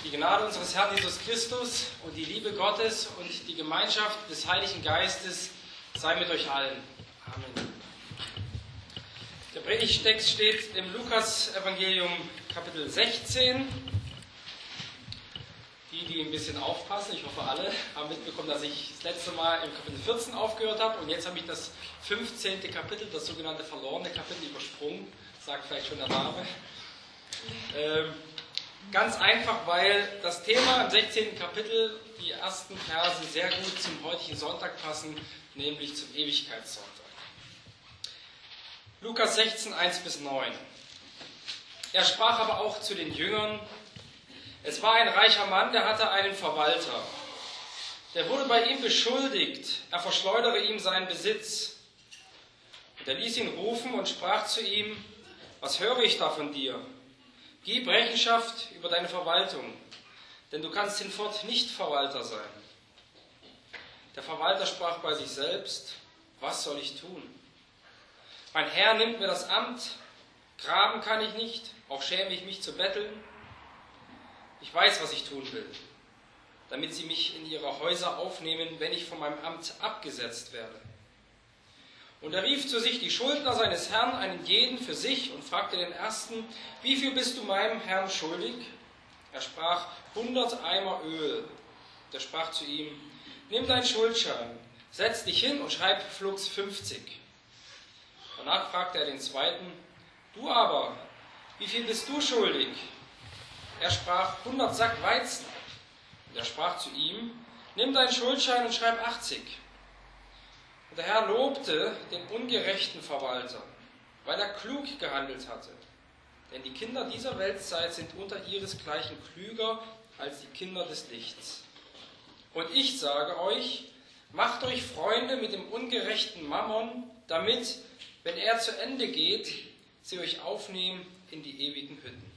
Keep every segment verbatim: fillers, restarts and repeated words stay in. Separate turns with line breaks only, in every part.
Die Gnade unseres Herrn Jesus Christus und die Liebe Gottes und die Gemeinschaft des Heiligen Geistes sei mit euch allen. Amen. Der Predigtext steht im Lukas-Evangelium Kapitel sechzehn. Die, die ein bisschen aufpassen, ich hoffe alle, haben mitbekommen, dass ich das letzte Mal im Kapitel vierzehn aufgehört habe und jetzt habe ich das fünfzehnte Kapitel, das sogenannte verlorene Kapitel, übersprungen. Sagt vielleicht schon der Name. Ähm, Ganz einfach, weil das Thema im sechzehnten Kapitel, die ersten Verse, sehr gut zum heutigen Sonntag passen, nämlich zum Ewigkeitssonntag. Lukas sechzehn, eins bis neun. Er sprach aber auch zu den Jüngern: Es war ein reicher Mann, der hatte einen Verwalter. Der wurde bei ihm beschuldigt, er verschleudere ihm seinen Besitz. Und er ließ ihn rufen und sprach zu ihm: Was höre ich da von dir? Gib Rechenschaft über deine Verwaltung, denn du kannst hinfort nicht Verwalter sein. Der Verwalter sprach bei sich selbst: Was soll ich tun? Mein Herr nimmt mir das Amt, graben kann ich nicht, auch schäme ich mich zu betteln. Ich weiß, was ich tun will, damit sie mich in ihre Häuser aufnehmen, wenn ich von meinem Amt abgesetzt werde. Und er rief zu sich die Schuldner seines Herrn, einen jeden für sich, und fragte den ersten: Wie viel bist du meinem Herrn schuldig? Er sprach: hundert Eimer Öl. Der sprach zu ihm: Nimm deinen Schuldschein, setz dich hin und schreib flugs fünfzig. Danach fragte er den zweiten: Du aber, wie viel bist du schuldig? Er sprach: hundert Sack Weizen. Und er sprach zu ihm: Nimm deinen Schuldschein und schreib achtzig. Und der Herr lobte den ungerechten Verwalter, weil er klug gehandelt hatte. Denn die Kinder dieser Weltzeit sind unter ihresgleichen klüger als die Kinder des Lichts. Und ich sage euch, macht euch Freunde mit dem ungerechten Mammon, damit, wenn er zu Ende geht, sie euch aufnehmen in die ewigen Hütten.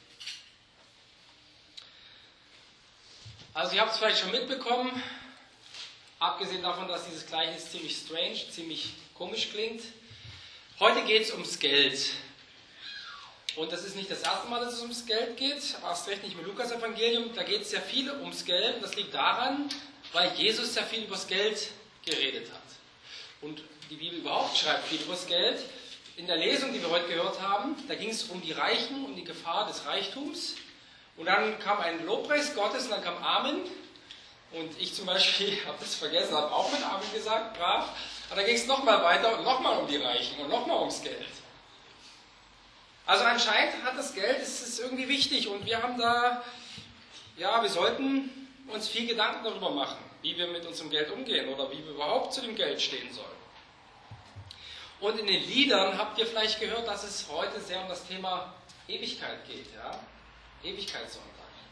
Also ihr habt es vielleicht schon mitbekommen, abgesehen davon, dass dieses Gleichnis ziemlich strange, ziemlich komisch klingt. Heute geht es ums Geld. Und das ist nicht das erste Mal, dass es ums Geld geht, erst recht nicht mit Lukas-Evangelium. Da geht es sehr viel ums Geld. Das liegt daran, weil Jesus sehr viel über das Geld geredet hat. Und die Bibel überhaupt schreibt viel über das Geld. In der Lesung, die wir heute gehört haben, da ging es um die Reichen, um die Gefahr des Reichtums. Und dann kam ein Lobpreis Gottes und dann kam Amen. Und ich zum Beispiel habe das vergessen, habe auch mit Amen gesagt, brav. Aber dann ging es nochmal weiter und nochmal um die Reichen und nochmal ums Geld. Also anscheinend hat das Geld, es ist irgendwie wichtig und wir haben da, ja, wir sollten uns viel Gedanken darüber machen, wie wir mit unserem Geld umgehen oder wie wir überhaupt zu dem Geld stehen sollen. Und in den Liedern habt ihr vielleicht gehört, dass es heute sehr um das Thema Ewigkeit geht, ja? Ewigkeitssonntag.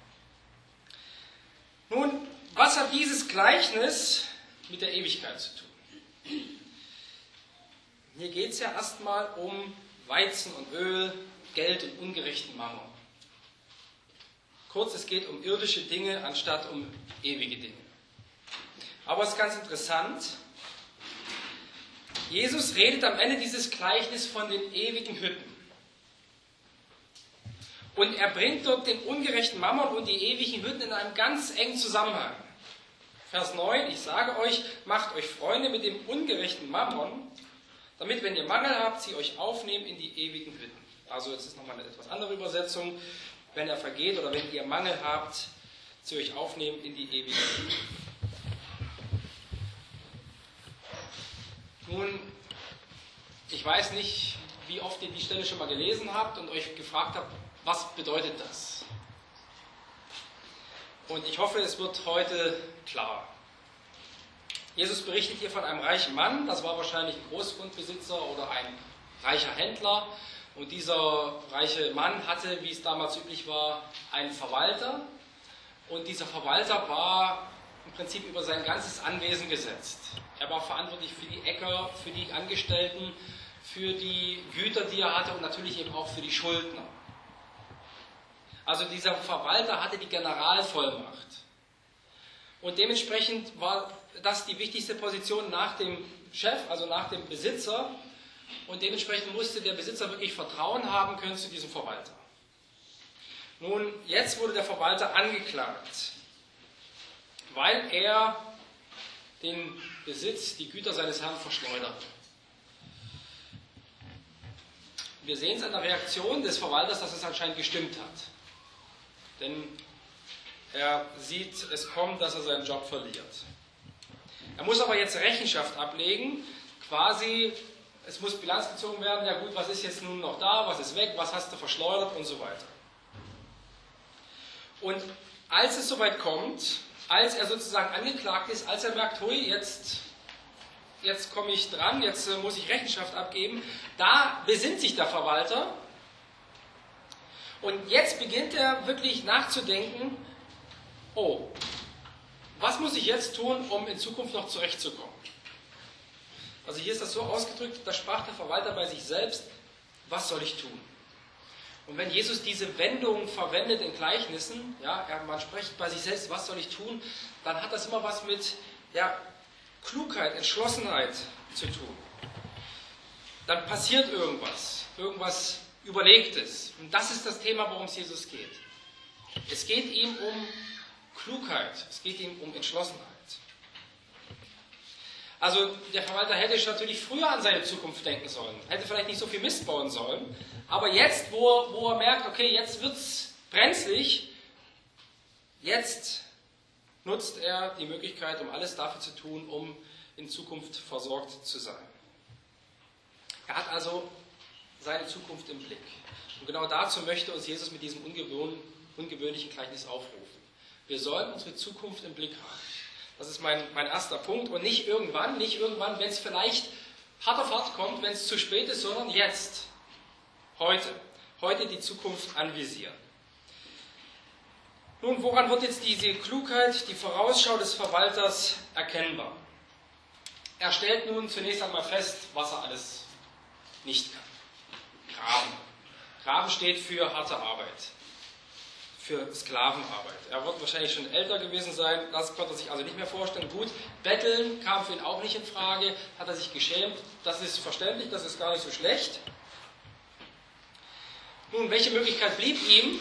Nun, was hat dieses Gleichnis mit der Ewigkeit zu tun? Hier geht es ja erstmal um Weizen und Öl, Geld und ungerechten Mammon. Kurz, es geht um irdische Dinge anstatt um ewige Dinge. Aber es ist ganz interessant, Jesus redet am Ende dieses Gleichnisses von den ewigen Hütten. Und er bringt dort den ungerechten Mammon und die ewigen Hütten in einem ganz engen Zusammenhang. Vers neun, ich sage euch, macht euch Freunde mit dem ungerechten Mammon, damit, wenn ihr Mangel habt, sie euch aufnehmen in die ewigen Hütten. Also jetzt ist nochmal eine etwas andere Übersetzung. Wenn er vergeht oder wenn ihr Mangel habt, sie euch aufnehmen in die ewigen Hütten. Nun, ich weiß nicht, wie oft ihr die Stelle schon mal gelesen habt und euch gefragt habt, was bedeutet das? Und ich hoffe, es wird heute klar. Jesus berichtet hier von einem reichen Mann, das war wahrscheinlich ein Großgrundbesitzer oder ein reicher Händler. Und dieser reiche Mann hatte, wie es damals üblich war, einen Verwalter. Und dieser Verwalter war im Prinzip über sein ganzes Anwesen gesetzt. Er war verantwortlich für die Äcker, für die Angestellten, für die Güter, die er hatte und natürlich eben auch für die Schuldner. Also dieser Verwalter hatte die Generalvollmacht. Und dementsprechend war das die wichtigste Position nach dem Chef, also nach dem Besitzer. Und dementsprechend musste der Besitzer wirklich Vertrauen haben können zu diesem Verwalter. Nun, jetzt wurde der Verwalter angeklagt, weil er den Besitz, die Güter seines Herrn verschleudert. Wir sehen es an der Reaktion des Verwalters, dass es anscheinend gestimmt hat. Denn er sieht, es kommt, dass er seinen Job verliert. Er muss aber jetzt Rechenschaft ablegen, quasi, es muss Bilanz gezogen werden, ja gut, was ist jetzt nun noch da, was ist weg, was hast du verschleudert und so weiter. Und als es soweit kommt, als er sozusagen angeklagt ist, als er merkt, hui, jetzt, jetzt komme ich dran, jetzt äh, muss ich Rechenschaft abgeben, da besinnt sich der Verwalter und jetzt beginnt er wirklich nachzudenken, oh, was muss ich jetzt tun, um in Zukunft noch zurechtzukommen? Also hier ist das so ausgedrückt, da sprach der Verwalter bei sich selbst, was soll ich tun? Und wenn Jesus diese Wendung verwendet in Gleichnissen, ja, man spricht bei sich selbst, was soll ich tun, dann hat das immer was mit ja, Klugheit, Entschlossenheit zu tun. Dann passiert irgendwas, irgendwas Überlegtes. Und das ist das Thema, worum es Jesus geht. Es geht ihm um Klugheit, es geht ihm um Entschlossenheit. Also der Verwalter hätte natürlich früher an seine Zukunft denken sollen, hätte vielleicht nicht so viel Mist bauen sollen, aber jetzt, wo er, wo er merkt, okay, jetzt wird es brenzlig, jetzt nutzt er die Möglichkeit, um alles dafür zu tun, um in Zukunft versorgt zu sein. Er hat also seine Zukunft im Blick. Und genau dazu möchte uns Jesus mit diesem ungewöhnlichen Gleichnis aufrufen. Wir sollen unsere Zukunft im Blick haben. Das ist mein, mein erster Punkt. Und nicht irgendwann, nicht irgendwann, wenn es vielleicht hart auf hart kommt, wenn es zu spät ist, sondern jetzt. Heute. Heute die Zukunft anvisieren. Nun, woran wird jetzt diese Klugheit, die Vorausschau des Verwalters erkennbar? Er stellt nun zunächst einmal fest, was er alles nicht kann. Graben. Graben steht für harte Arbeit. Für Sklavenarbeit. Er wird wahrscheinlich schon älter gewesen sein, das konnte er sich also nicht mehr vorstellen. Gut, Betteln kam für ihn auch nicht in Frage, hat er sich geschämt, das ist verständlich, das ist gar nicht so schlecht. Nun, welche Möglichkeit blieb ihm?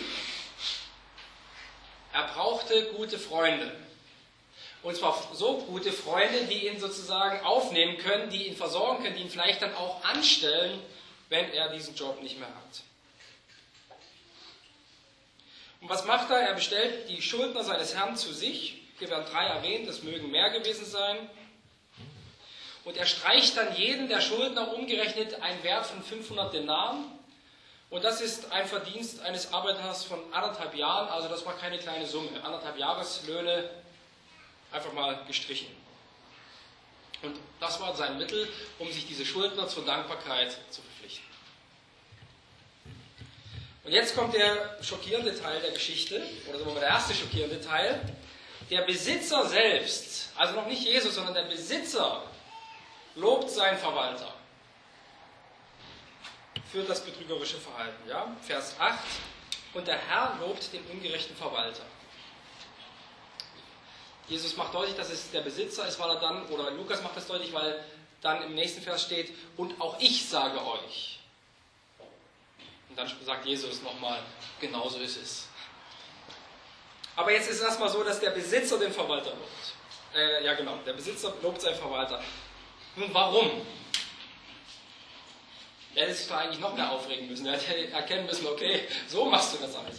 Er brauchte gute Freunde. Und zwar so gute Freunde, die ihn sozusagen aufnehmen können, die ihn versorgen können, die ihn vielleicht dann auch anstellen, wenn er diesen Job nicht mehr hat. Und was macht er? Er bestellt die Schuldner seines Herrn zu sich. Hier werden drei erwähnt, es mögen mehr gewesen sein. Und er streicht dann jedem der Schuldner umgerechnet einen Wert von fünfhundert Denaren. Und das ist ein Verdienst eines Arbeiters von anderthalb Jahren, also das war keine kleine Summe. Anderthalb Jahreslöhne einfach mal gestrichen. Und das war sein Mittel, um sich diese Schuldner zur Dankbarkeit zu verpflichten. Und jetzt kommt der schockierende Teil der Geschichte, oder sagen wir mal der erste schockierende Teil. Der Besitzer selbst, also noch nicht Jesus, sondern der Besitzer, lobt seinen Verwalter für das betrügerische Verhalten. Ja? Vers acht. Und der Herr lobt den ungerechten Verwalter. Jesus macht deutlich, dass es der Besitzer ist, weil er dann, oder Lukas macht das deutlich, weil dann im nächsten Vers steht, und auch ich sage euch. Und dann sagt Jesus nochmal, genauso ist es. Aber jetzt ist es erstmal so, dass der Besitzer den Verwalter lobt. Äh, ja genau, der Besitzer lobt seinen Verwalter. Nun warum? Er hätte sich doch eigentlich noch mehr aufregen müssen. Er hätte erkennen müssen, okay, so machst du das also.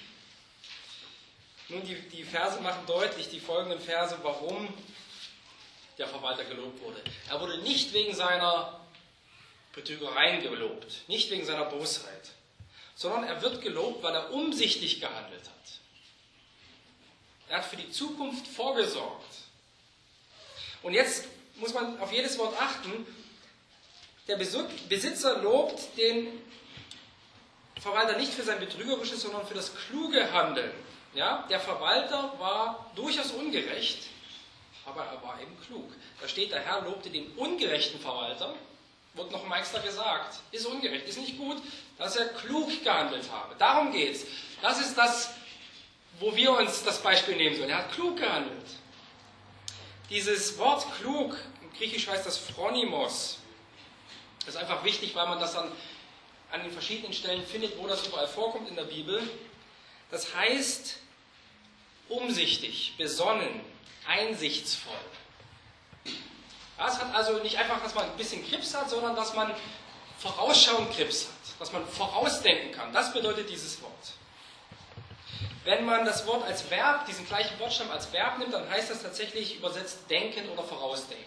Nun, die, die Verse machen deutlich, die folgenden Verse, warum der Verwalter gelobt wurde. Er wurde nicht wegen seiner Betrügereien gelobt, nicht wegen seiner Bosheit, sondern er wird gelobt, weil er umsichtig gehandelt hat. Er hat für die Zukunft vorgesorgt. Und jetzt muss man auf jedes Wort achten. Der Besitzer lobt den Verwalter nicht für sein betrügerisches, sondern für das kluge Handeln. Ja, der Verwalter war durchaus ungerecht, aber er war eben klug. Da steht, der Herr lobte den ungerechten Verwalter, wird noch mal extra gesagt, ist ungerecht, ist nicht gut, dass er klug gehandelt habe. Darum geht es. Das ist das, wo wir uns das Beispiel nehmen sollen. Er hat klug gehandelt. Dieses Wort klug, im Griechisch heißt das phronimos. Das ist einfach wichtig, weil man das dann an den verschiedenen Stellen findet, wo das überall vorkommt in der Bibel. Das heißt umsichtig, besonnen, einsichtsvoll. Ja, es hat also nicht einfach, dass man ein bisschen Grips hat, sondern dass man vorausschauend Grips hat, dass man vorausdenken kann. Das bedeutet dieses Wort. Wenn man das Wort als Verb, diesen gleichen Wortstamm als Verb nimmt, dann heißt das tatsächlich übersetzt denken oder vorausdenken.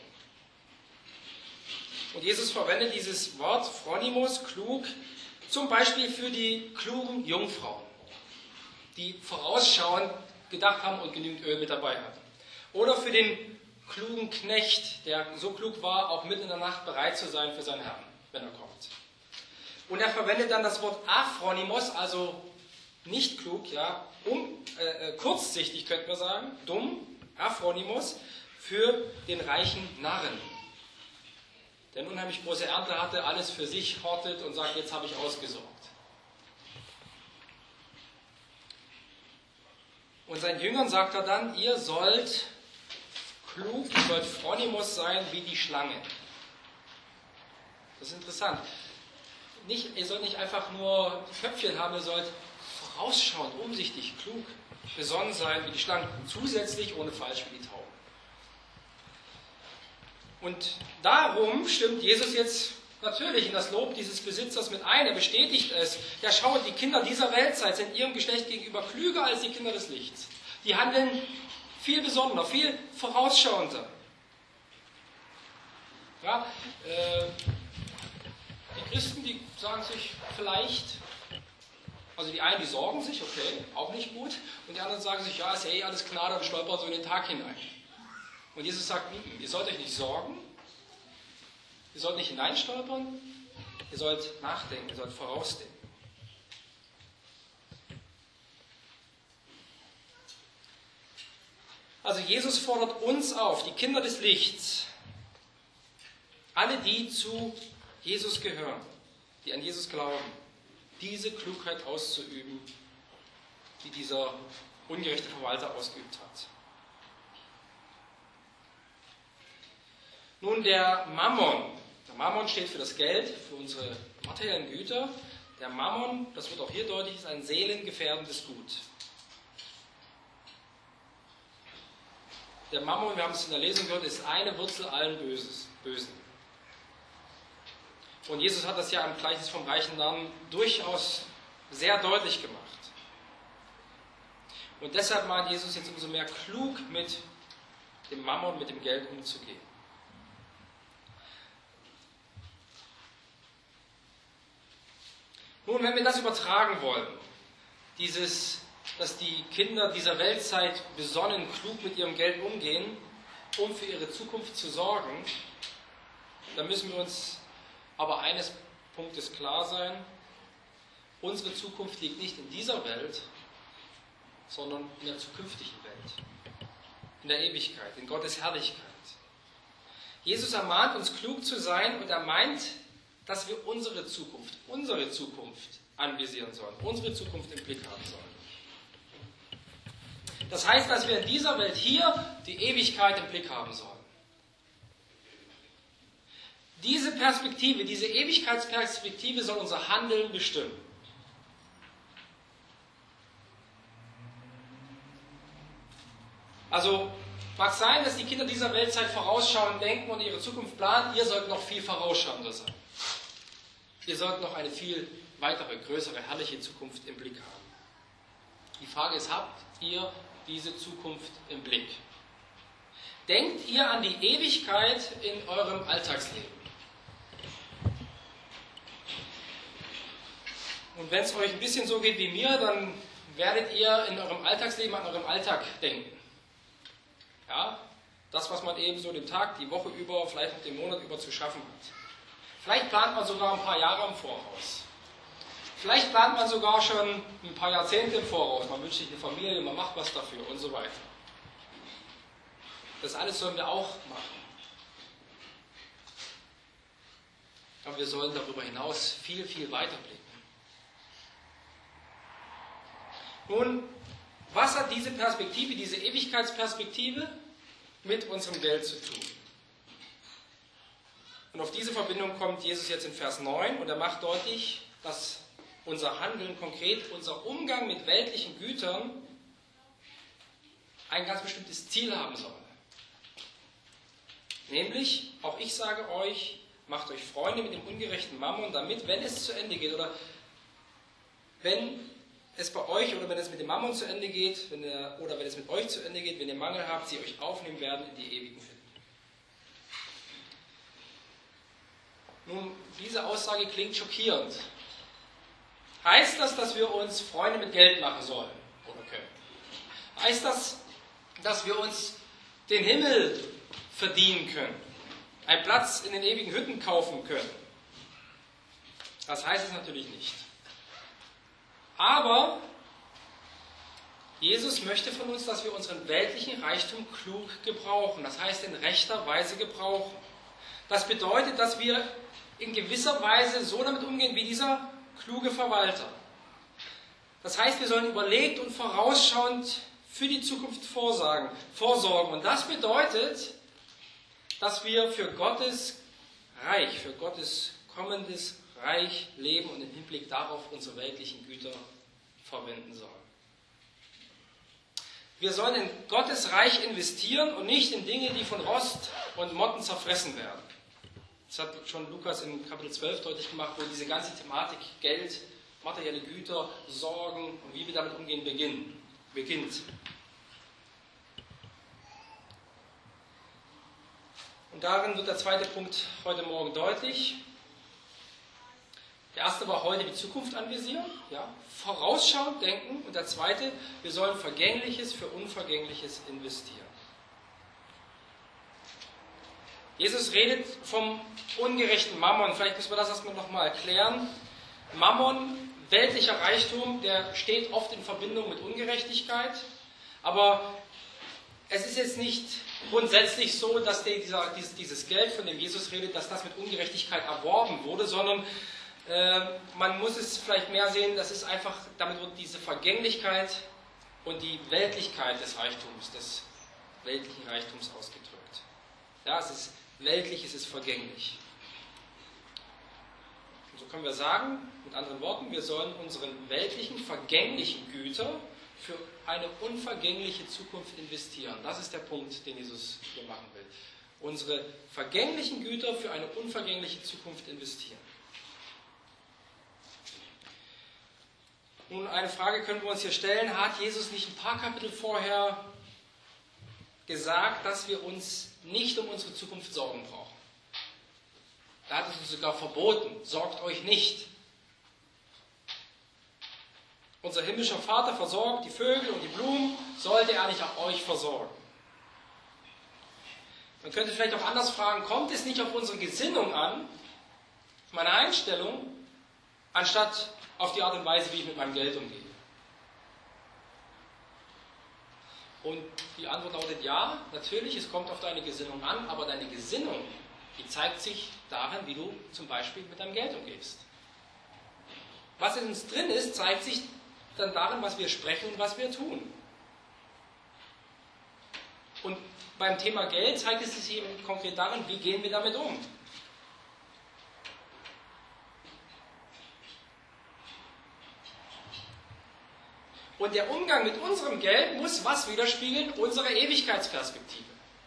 Und Jesus verwendet dieses Wort Phronimos, klug, zum Beispiel für die klugen Jungfrauen, die vorausschauend gedacht haben und genügend Öl mit dabei hatten. Oder für den klugen Knecht, der so klug war, auch mitten in der Nacht bereit zu sein für seinen Herrn, wenn er kommt. Und er verwendet dann das Wort Aphronimos, also nicht klug, ja, um, äh, kurzsichtig könnte man sagen, dumm, Aphronimos, für den reichen Narren. Der eine unheimlich große Ernte hatte, alles für sich hortet und sagt, jetzt habe ich ausgesorgt. Und seinen Jüngern sagt er dann, ihr sollt klug, ihr sollt Phronimos sein wie die Schlange. Das ist interessant. Nicht, ihr sollt nicht einfach nur Köpfchen haben, ihr sollt vorausschauend, umsichtig, klug, besonnen sein wie die Schlange. Zusätzlich ohne Falsch wie die Tauben. Und darum stimmt Jesus jetzt natürlich in das Lob dieses Besitzers mit ein. Er bestätigt es. Ja, schaut, die Kinder dieser Weltzeit sind ihrem Geschlecht gegenüber klüger als die Kinder des Lichts. Die handeln viel besonderer, viel vorausschauender. Ja, äh, die Christen, die sagen sich vielleicht, also die einen, die sorgen sich, okay, auch nicht gut. Und die anderen sagen sich, ja, ist ja eh alles Gnade und stolpern so in den Tag hinein. Und Jesus sagt, ihr sollt euch nicht sorgen, ihr sollt nicht hineinstolpern, ihr sollt nachdenken, ihr sollt vorausdenken. Also Jesus fordert uns auf, die Kinder des Lichts, alle die zu Jesus gehören, die an Jesus glauben, diese Klugheit auszuüben, die dieser ungerechte Verwalter ausgeübt hat. Nun, der Mammon. Der Mammon steht für das Geld, für unsere materiellen Güter. Der Mammon, das wird auch hier deutlich, ist ein seelengefährdendes Gut. Der Mammon, wir haben es in der Lesung gehört, ist eine Wurzel allen Böses, Bösen. Und Jesus hat das ja im Gleichnis vom reichen Narren durchaus sehr deutlich gemacht. Und deshalb mahnt Jesus jetzt umso mehr klug mit dem Mammon, mit dem Geld umzugehen. Nun, wenn wir das übertragen wollen, dieses, dass die Kinder dieser Weltzeit besonnen, klug mit ihrem Geld umgehen, um für ihre Zukunft zu sorgen, dann müssen wir uns aber eines Punktes klar sein: Unsere Zukunft liegt nicht in dieser Welt, sondern in der zukünftigen Welt, in der Ewigkeit, in Gottes Herrlichkeit. Jesus ermahnt uns, klug zu sein, und er meint, dass wir unsere Zukunft, unsere Zukunft anvisieren sollen, unsere Zukunft im Blick haben sollen. Das heißt, dass wir in dieser Welt hier die Ewigkeit im Blick haben sollen. Diese Perspektive, diese Ewigkeitsperspektive soll unser Handeln bestimmen. Also mag sein, dass die Kinder dieser Weltzeit vorausschauend denken und ihre Zukunft planen. Ihr sollt noch viel vorausschauender sein. Ihr sollt noch eine viel weitere, größere, herrliche Zukunft im Blick haben. Die Frage ist, habt ihr diese Zukunft im Blick? Denkt ihr an die Ewigkeit in eurem Alltagsleben? Und wenn es euch ein bisschen so geht wie mir, dann werdet ihr in eurem Alltagsleben an eurem Alltag denken. Ja, das, was man eben so den Tag, die Woche über, vielleicht auch den Monat über zu schaffen hat. Vielleicht plant man sogar ein paar Jahre im Voraus. Vielleicht plant man sogar schon ein paar Jahrzehnte im Voraus. Man wünscht sich eine Familie, man macht was dafür und so weiter. Das alles sollen wir auch machen. Aber wir sollen darüber hinaus viel, viel weiter blicken. Nun, was hat diese Perspektive, diese Ewigkeitsperspektive mit unserem Geld zu tun? Und auf diese Verbindung kommt Jesus jetzt in Vers neun und er macht deutlich, dass unser Handeln, konkret unser Umgang mit weltlichen Gütern ein ganz bestimmtes Ziel haben soll. Nämlich, auch ich sage euch, macht euch Freunde mit dem ungerechten Mammon, damit, wenn es zu Ende geht, oder wenn es bei euch, oder wenn es mit dem Mammon zu Ende geht, wenn er, oder wenn es mit euch zu Ende geht, wenn ihr Mangel habt, sie euch aufnehmen werden in die ewigen Hütten. Nun, diese Aussage klingt schockierend. Heißt das, dass wir uns Freunde mit Geld machen sollen oder können? Heißt das, dass wir uns den Himmel verdienen können? Einen Platz in den ewigen Hütten kaufen können? Das heißt es natürlich nicht. Aber Jesus möchte von uns, dass wir unseren weltlichen Reichtum klug gebrauchen. Das heißt, in rechter Weise gebrauchen. Das bedeutet, dass wir in gewisser Weise so damit umgehen wie dieser kluge Verwalter. Das heißt, wir sollen überlegt und vorausschauend für die Zukunft vorsagen, vorsorgen. Und das bedeutet, dass wir für Gottes Reich, für Gottes kommendes Reich leben und im Hinblick darauf unsere weltlichen Güter verwenden sollen. Wir sollen in Gottes Reich investieren und nicht in Dinge, die von Rost und Motten zerfressen werden. Das hat schon Lukas in Kapitel zwölf deutlich gemacht, wo diese ganze Thematik Geld, materielle Güter, Sorgen und wie wir damit umgehen beginnen, beginnt. Und darin wird der zweite Punkt heute Morgen deutlich. Der erste war heute die Zukunft anvisieren, ja, vorausschauend denken. Und der zweite, wir sollen Vergängliches für Unvergängliches investieren. Jesus redet vom ungerechten Mammon. Vielleicht müssen wir das erstmal nochmal erklären. Mammon, weltlicher Reichtum, der steht oft in Verbindung mit Ungerechtigkeit. Aber es ist jetzt nicht grundsätzlich so, dass der, dieser, dieses Geld, von dem Jesus redet, dass das mit Ungerechtigkeit erworben wurde, sondern äh, man muss es vielleicht mehr sehen, das ist einfach, damit wird diese Vergänglichkeit und die Weltlichkeit des Reichtums, des weltlichen Reichtums ausgedrückt. Ja, es ist weltlich, es ist vergänglich. Und so können wir sagen, mit anderen Worten, wir sollen unseren weltlichen, vergänglichen Güter für eine unvergängliche Zukunft investieren. Das ist der Punkt, den Jesus hier machen will. Unsere vergänglichen Güter für eine unvergängliche Zukunft investieren. Nun, eine Frage können wir uns hier stellen. Hat Jesus nicht ein paar Kapitel vorher gesagt, dass wir uns nicht um unsere Zukunft sorgen brauchen? Da hat es uns sogar verboten, sorgt euch nicht. Unser himmlischer Vater versorgt die Vögel und die Blumen, sollte er nicht auch euch versorgen? Man könnte vielleicht auch anders fragen, kommt es nicht auf unsere Gesinnung an, meine Einstellung, anstatt auf die Art und Weise, wie ich mit meinem Geld umgehe? Und die Antwort lautet ja, natürlich, es kommt auf deine Gesinnung an, aber deine Gesinnung, die zeigt sich darin, wie du zum Beispiel mit deinem Geld umgehst. Was in uns drin ist, zeigt sich dann darin, was wir sprechen und was wir tun. Und beim Thema Geld zeigt es sich eben konkret darin, wie gehen wir damit um. Und der Umgang mit unserem Geld muss was widerspiegeln? Unsere Ewigkeitsperspektive.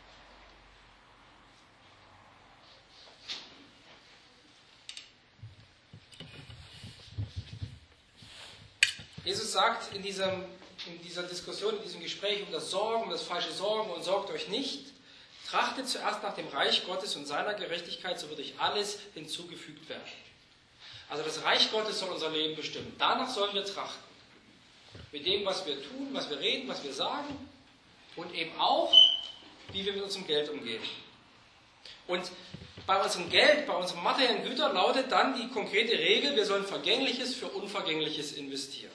Jesus sagt in, diesem, in dieser Diskussion, in diesem Gespräch um das Sorgen, um das falsche Sorgen und sorgt euch nicht, trachtet zuerst nach dem Reich Gottes und seiner Gerechtigkeit, so wird euch alles hinzugefügt werden. Also das Reich Gottes soll unser Leben bestimmen. Danach sollen wir trachten. Mit dem, was wir tun, was wir reden, was wir sagen und eben auch, wie wir mit unserem Geld umgehen. Und bei unserem Geld, bei unseren materiellen Gütern lautet dann die konkrete Regel, wir sollen Vergängliches für Unvergängliches investieren.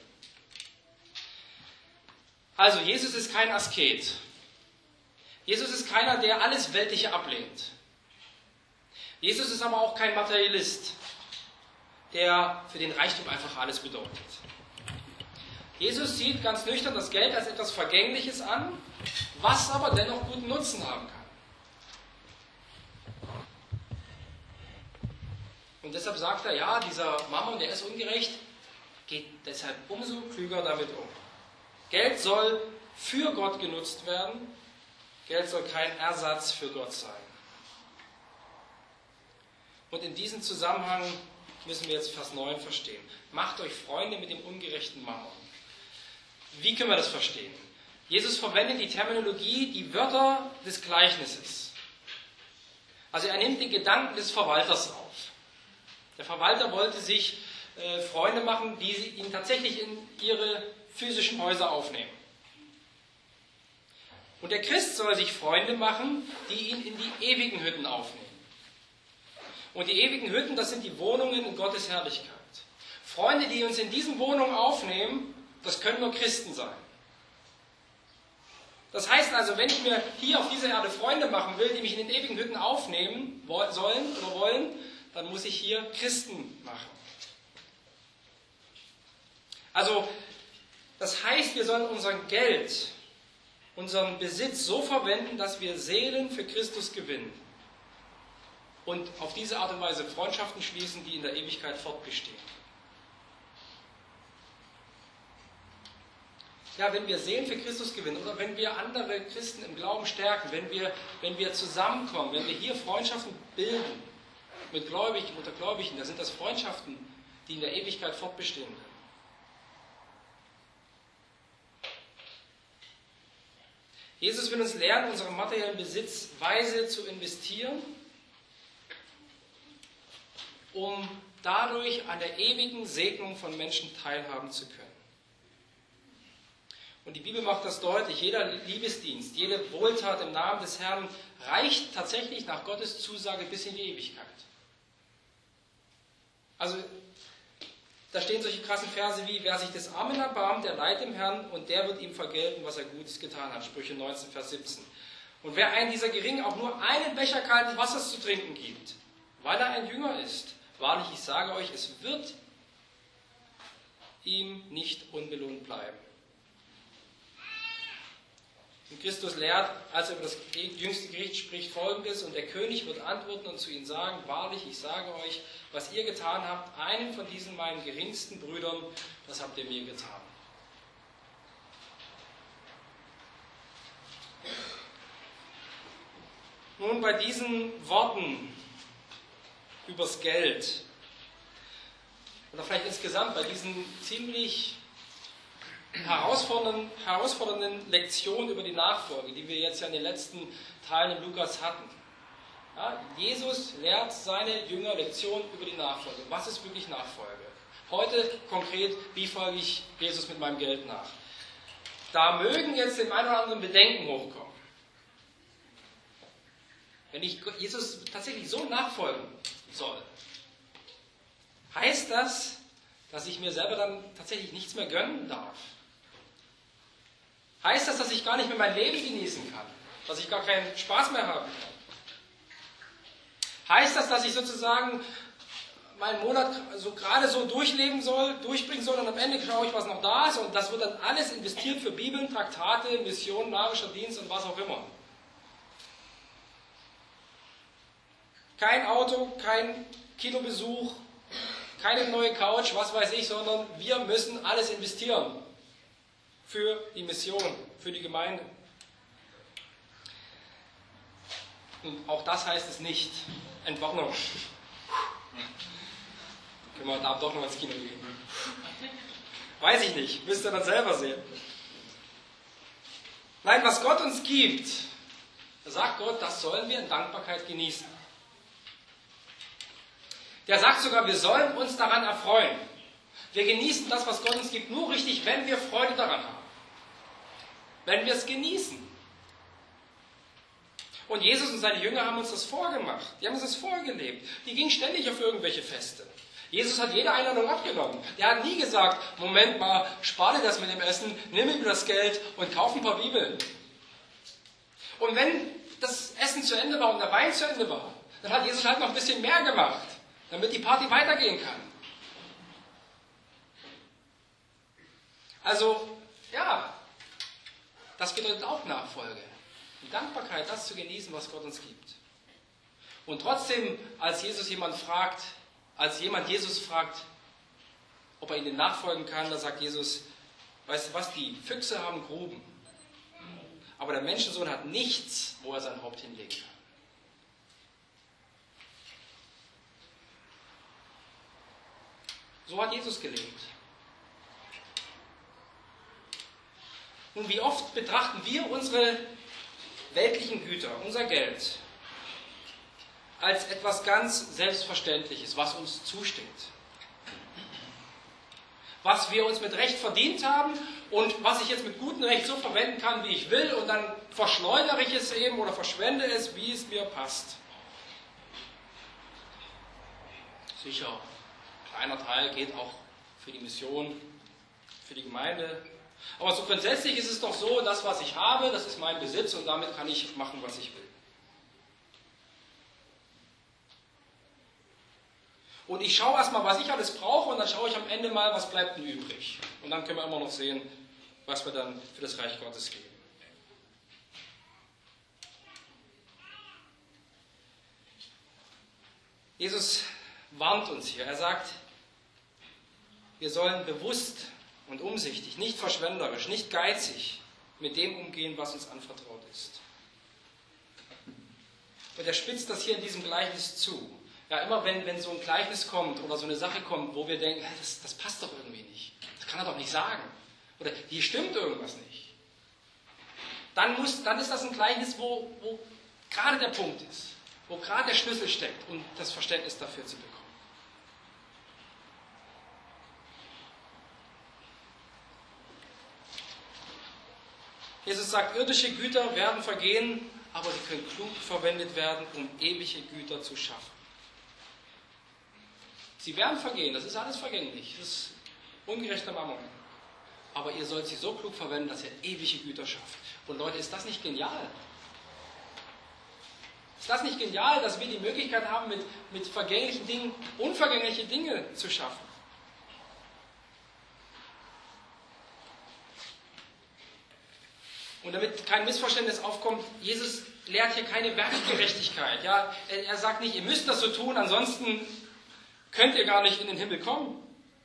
Also Jesus ist kein Asket. Jesus ist keiner, der alles Weltliche ablehnt. Jesus ist aber auch kein Materialist, der für den Reichtum einfach alles bedeutet. Jesus sieht ganz nüchtern das Geld als etwas Vergängliches an, was aber dennoch guten Nutzen haben kann. Und deshalb sagt er, ja, dieser Mammon, der ist ungerecht, geht deshalb umso klüger damit um. Geld soll für Gott genutzt werden. Geld soll kein Ersatz für Gott sein. Und in diesem Zusammenhang müssen wir jetzt Vers neun verstehen. Macht euch Freunde mit dem ungerechten Mammon. Wie können wir das verstehen? Jesus verwendet die Terminologie, die Wörter des Gleichnisses. Also er nimmt den Gedanken des Verwalters auf. Der Verwalter wollte sich äh, Freunde machen, die ihn tatsächlich in ihre physischen Häuser aufnehmen. Und der Christ soll sich Freunde machen, die ihn in die ewigen Hütten aufnehmen. Und die ewigen Hütten, das sind die Wohnungen in Gottes Herrlichkeit. Freunde, die uns in diesen Wohnungen aufnehmen, das können nur Christen sein. Das heißt also, wenn ich mir hier auf dieser Erde Freunde machen will, die mich in den ewigen Hütten aufnehmen sollen oder wollen, dann muss ich hier Christen machen. Also, das heißt, wir sollen unser Geld, unseren Besitz so verwenden, dass wir Seelen für Christus gewinnen. Und auf diese Art und Weise Freundschaften schließen, die in der Ewigkeit fortbestehen. Ja, wenn wir Seelen für Christus gewinnen oder wenn wir andere Christen im Glauben stärken, wenn wir, wenn wir zusammenkommen, wenn wir hier Freundschaften bilden mit Gläubigen, unter Gläubigen, dann sind das Freundschaften, die in der Ewigkeit fortbestehen werden. Jesus will uns lernen, unseren materiellen Besitz weise zu investieren, um dadurch an der ewigen Segnung von Menschen teilhaben zu können. Und die Bibel macht das deutlich, jeder Liebesdienst, jede Wohltat im Namen des Herrn reicht tatsächlich nach Gottes Zusage bis in die Ewigkeit. Also, da stehen solche krassen Verse wie, wer sich des Armen erbarmt, der leiht dem Herrn und der wird ihm vergelten, was er Gutes getan hat. Sprüche neunzehn, Vers siebzehn. Und wer einen dieser Geringen auch nur einen Becher kalten Wassers zu trinken gibt, weil er ein Jünger ist, wahrlich, ich sage euch, es wird ihm nicht unbelohnt bleiben. Und Christus lehrt, als er über das jüngste Gericht spricht, Folgendes: Und der König wird antworten und zu ihnen sagen, wahrlich, ich sage euch, was ihr getan habt, einen von diesen meinen geringsten Brüdern, das habt ihr mir getan. Nun, bei diesen Worten übers Geld, oder vielleicht insgesamt bei diesen ziemlich herausfordernden, herausfordernden Lektionen über die Nachfolge, die wir jetzt ja in den letzten Teilen im Lukas hatten. Ja, Jesus lehrt seine Jünger Lektionen über die Nachfolge. Was ist wirklich Nachfolge? Heute konkret, wie folge ich Jesus mit meinem Geld nach? Da mögen jetzt dem einen oder anderen Bedenken hochkommen. Wenn ich Jesus tatsächlich so nachfolgen soll, heißt das, dass ich mir selber dann tatsächlich nichts mehr gönnen darf? Heißt das, dass ich gar nicht mehr mein Leben genießen kann? Dass ich gar keinen Spaß mehr haben kann? Heißt das, dass ich sozusagen meinen Monat so gerade so durchleben soll, durchbringen soll und am Ende schaue ich, was noch da ist und das wird dann alles investiert für Bibeln, Traktate, missionarischer Dienst und was auch immer? Kein Auto, kein Kinobesuch, keine neue Couch, was weiß ich, sondern wir müssen alles investieren für die Mission, für die Gemeinde. Und auch das heißt es nicht. Entwarnung. Können wir da doch noch ins Kino gehen? Weiß ich nicht, müsst ihr dann selber sehen. Nein, was Gott uns gibt, da sagt Gott, das sollen wir in Dankbarkeit genießen. Der sagt sogar, wir sollen uns daran erfreuen. Wir genießen das, was Gott uns gibt, nur richtig, wenn wir Freude daran haben. Wenn wir es genießen. Und Jesus und seine Jünger haben uns das vorgemacht. Die haben uns das vorgelebt. Die gingen ständig auf irgendwelche Feste. Jesus hat jede Einladung abgenommen. Der hat nie gesagt, Moment mal, spar dir das mit dem Essen, nimm mir das Geld und kauf ein paar Bibeln. Und wenn das Essen zu Ende war und der Wein zu Ende war, dann hat Jesus halt noch ein bisschen mehr gemacht, damit die Party weitergehen kann. Also, ja, das bedeutet auch Nachfolge. Die Dankbarkeit, das zu genießen, was Gott uns gibt. Und trotzdem, als Jesus jemand fragt, als jemand Jesus fragt, ob er ihnen nachfolgen kann. Da sagt Jesus, weißt du was, die Füchse haben Gruben, aber der Menschensohn hat nichts, wo er sein Haupt hinlegen kann. So hat Jesus gelebt. Nun, wie oft betrachten wir unsere weltlichen Güter, unser Geld, als etwas ganz Selbstverständliches, was uns zusteht. Was wir uns mit Recht verdient haben und was ich jetzt mit gutem Recht so verwenden kann, wie ich will, und dann verschleudere ich es eben oder verschwende es, wie es mir passt. Sicher, ein kleiner Teil geht auch für die Mission, für die Gemeinde. Aber so grundsätzlich ist es doch so, das, was ich habe, das ist mein Besitz und damit kann ich machen, was ich will. Und ich schaue erstmal, was ich alles brauche, und dann schaue ich am Ende mal, was bleibt denn übrig. Und dann können wir immer noch sehen, was wir dann für das Reich Gottes geben. Jesus warnt uns hier. Er sagt, wir sollen bewusst und umsichtig, nicht verschwenderisch, nicht geizig mit dem umgehen, was uns anvertraut ist. Und er spitzt das hier in diesem Gleichnis zu. Ja, immer wenn, wenn so ein Gleichnis kommt oder so eine Sache kommt, wo wir denken, hey, das, das passt doch irgendwie nicht. Das kann er doch nicht sagen. Oder hier stimmt irgendwas nicht. Dann, muss, dann ist das ein Gleichnis, wo, wo gerade der Punkt ist. Wo gerade der Schlüssel steckt, um das Verständnis dafür zu bekommen. Jesus sagt, irdische Güter werden vergehen, aber sie können klug verwendet werden, um ewige Güter zu schaffen. Sie werden vergehen, das ist alles vergänglich, das ist ungerechter Mammon. Aber ihr sollt sie so klug verwenden, dass ihr ewige Güter schafft. Und Leute, ist das nicht genial? Ist das nicht genial, dass wir die Möglichkeit haben, mit, mit vergänglichen Dingen unvergängliche Dinge zu schaffen? Und damit kein Missverständnis aufkommt, Jesus lehrt hier keine Werkgerechtigkeit. Ja? Er, er sagt nicht, ihr müsst das so tun, ansonsten könnt ihr gar nicht in den Himmel kommen.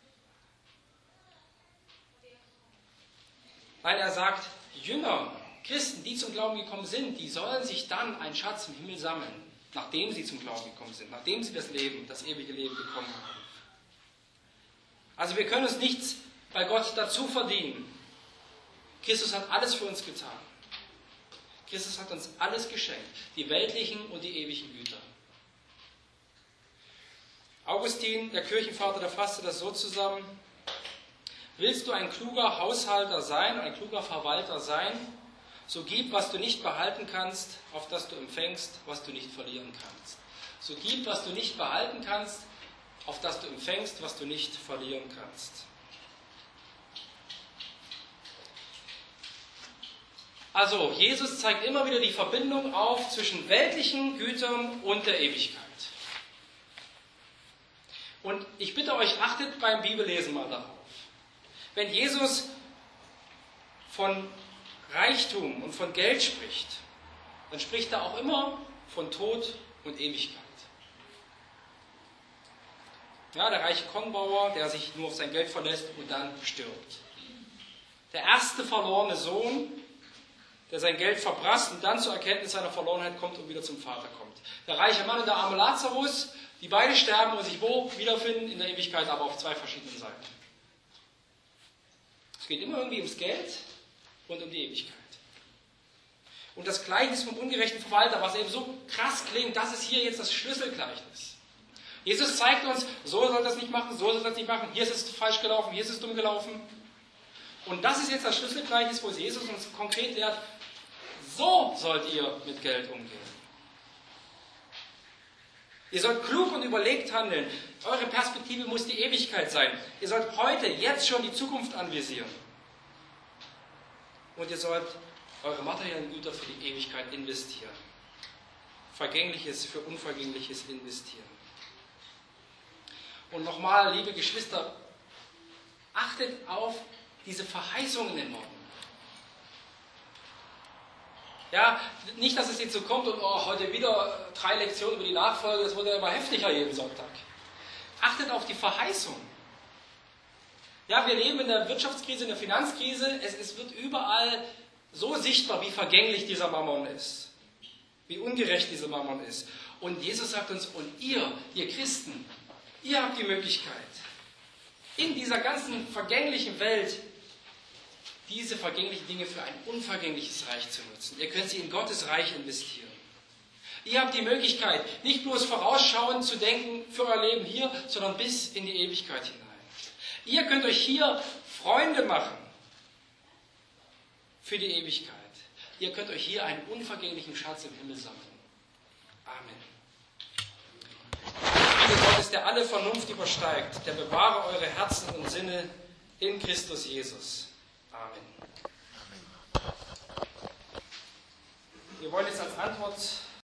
Nein, er sagt, Jünger, Christen, die zum Glauben gekommen sind, die sollen sich dann einen Schatz im Himmel sammeln, nachdem sie zum Glauben gekommen sind, nachdem sie das Leben, das ewige Leben bekommen haben. Also wir können uns nichts bei Gott dazu verdienen. Christus hat alles für uns getan. Christus hat uns alles geschenkt, die weltlichen und die ewigen Güter. Augustin, der Kirchenvater, der fasste das so zusammen: Willst du ein kluger Haushalter sein, ein kluger Verwalter sein, so gib, was du nicht behalten kannst, auf das du empfängst, was du nicht verlieren kannst. So gib, was du nicht behalten kannst, auf das du empfängst, was du nicht verlieren kannst. Also, Jesus zeigt immer wieder die Verbindung auf zwischen weltlichen Gütern und der Ewigkeit. Und ich bitte euch, achtet beim Bibellesen mal darauf. Wenn Jesus von Reichtum und von Geld spricht, dann spricht er auch immer von Tod und Ewigkeit. Ja, der reiche Kornbauer, der sich nur auf sein Geld verlässt und dann stirbt. Der erste verlorene Sohn, der sein Geld verprasst und dann zur Erkenntnis seiner Verlorenheit kommt und wieder zum Vater kommt. Der reiche Mann und der arme Lazarus, die beide sterben und sich wo wiederfinden? In der Ewigkeit, aber auf zwei verschiedenen Seiten. Es geht immer irgendwie ums Geld und um die Ewigkeit. Und das Gleichnis vom ungerechten Verwalter, was eben so krass klingt, das ist hier jetzt das Schlüsselgleichnis. Jesus zeigt uns, so soll das nicht machen, so soll das nicht machen, hier ist es falsch gelaufen, hier ist es dumm gelaufen. Und das ist jetzt das Schlüsselgleichnis, wo Jesus uns konkret lehrt, so sollt ihr mit Geld umgehen. Ihr sollt klug und überlegt handeln. Eure Perspektive muss die Ewigkeit sein. Ihr sollt heute, jetzt schon die Zukunft anvisieren. Und ihr sollt eure materiellen Güter für die Ewigkeit investieren. Vergängliches für Unvergängliches investieren. Und nochmal, liebe Geschwister, achtet auf diese Verheißungen im Norden. Ja, nicht, dass es jetzt so kommt und oh, heute wieder drei Lektionen über die Nachfolge, das wurde ja immer heftiger jeden Sonntag. Achtet auf die Verheißung. Ja, wir leben in der Wirtschaftskrise, in der Finanzkrise. Es, es wird überall so sichtbar, wie vergänglich dieser Mammon ist. Wie ungerecht dieser Mammon ist. Und Jesus sagt uns, und ihr, ihr Christen, ihr habt die Möglichkeit, in dieser ganzen vergänglichen Welt diese vergänglichen Dinge für ein unvergängliches Reich zu nutzen. Ihr könnt sie in Gottes Reich investieren. Ihr habt die Möglichkeit, nicht bloß vorausschauend zu denken für euer Leben hier, sondern bis in die Ewigkeit hinein. Ihr könnt euch hier Freunde machen für die Ewigkeit. Ihr könnt euch hier einen unvergänglichen Schatz im Himmel sammeln. Amen. Friede Gottes, der alle Vernunft übersteigt, der bewahre eure Herzen und Sinne in Christus Jesus. Amen. Wir wollen jetzt als Antwort